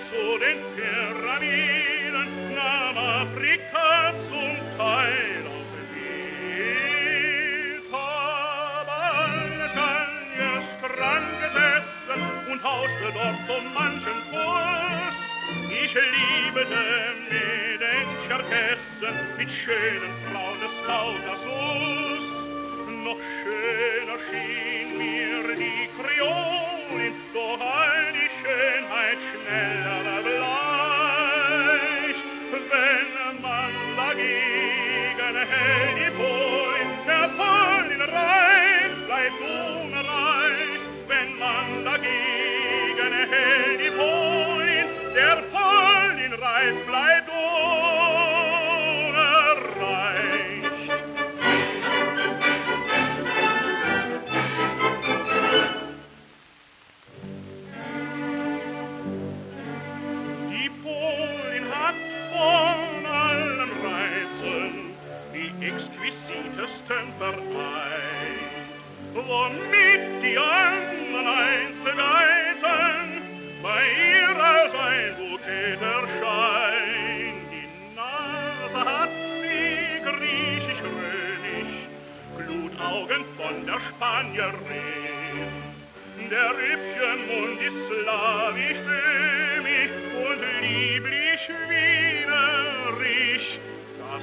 zu den Pyramiden, nahm Afrika zum Teil auch mit. Aber Algeriens dran gesessen und hauste dort so manchen Kurs. Ich liebte mit den Tscherkessen, mit schönen Frauen des Kaukasus. Noch schöner schien mir die Kreolin, doch all die Schönheit schneller erbleicht. Wenn man dagegen hält die Polin, der Polin Reiz bleibt unreich. Wenn man dagegen hält die Polin, der Polin Reiz bleibt unerreicht. Die Polin hat von allen Reizen die exquisitesten vereint, womit die anderen einzugeizen, bei ihr als ein Bouquet erscheint. Die Nase hat sie griechisch-römisch, Glutaugen von der Spanierin. Der Rippchenmund ist slawisch-böhmisch und lieblich-wienerisch. Das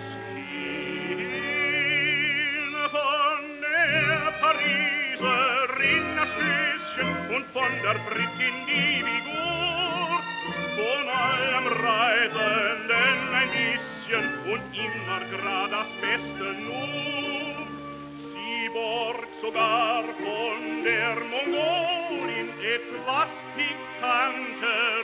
Kinn von der Pariserin das Füßchen und von der Britin die Figur. Von allem Reisenden ein bisschen und immer grad das Beste nur. Sie borgt sogar von der Mongolin etwas Pikantes.